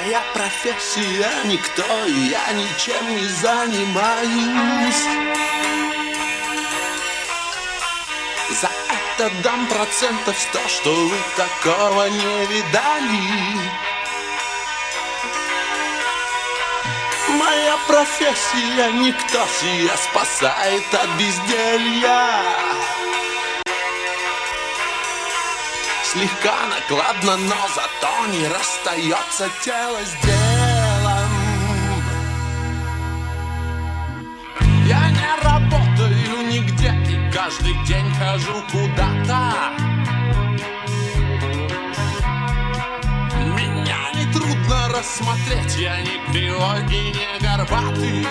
Моя профессия никто, и я ничем не занимаюсь. За это дам процентов 100, что вы такого не видали. Моя профессия никто, сия спасает от безделья. Слегка накладно, но зато не расстается тело с делом. Я не работаю нигде и каждый день хожу куда-то. Меня нетрудно рассмотреть, я не кривой и не горбатый.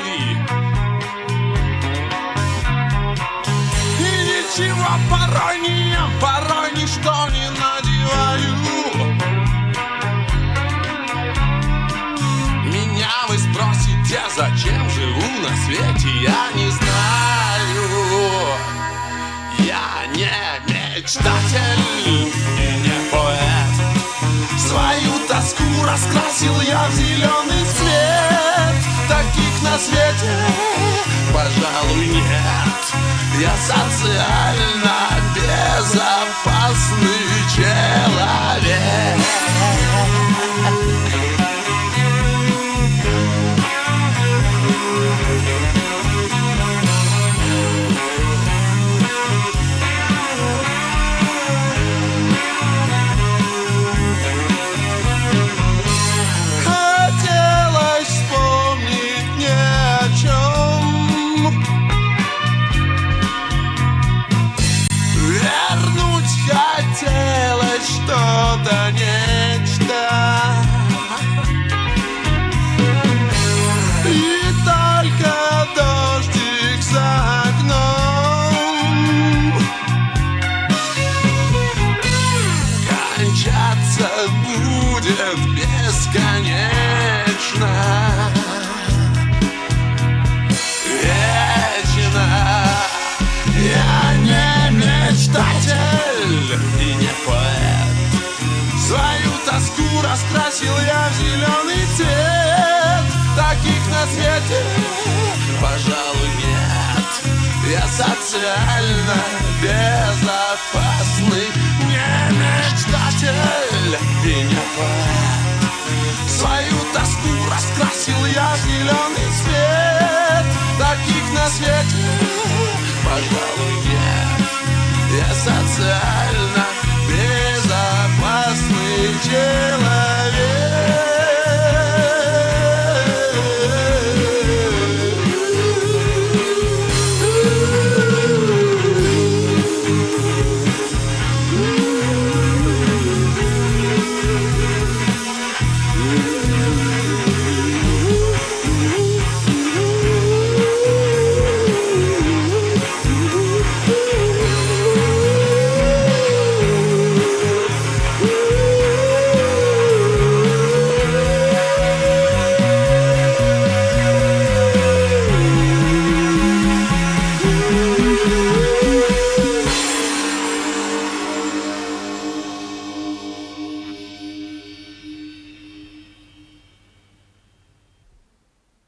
Ничего порой не ем, порой ничто не надеваю. Меня вы спросите, зачем живу на свете, я не знаю. Я не мечтатель и не поэт. Свою тоску раскрасил я в зеленый цвет. Таких на свете, пожалуй, нет. Я социально безопасный человек. Хотелось вспомнить ни о чем, вернуть хотелось что-то, нечто. И только дождик за окном кончаться будет бесконечно. Вечно. Я не мечтатель и не поэт. Свою тоску раскрасил я в зеленый цвет. Таких на свете, пожалуй, нет. Я социально безопасный не мечтатель.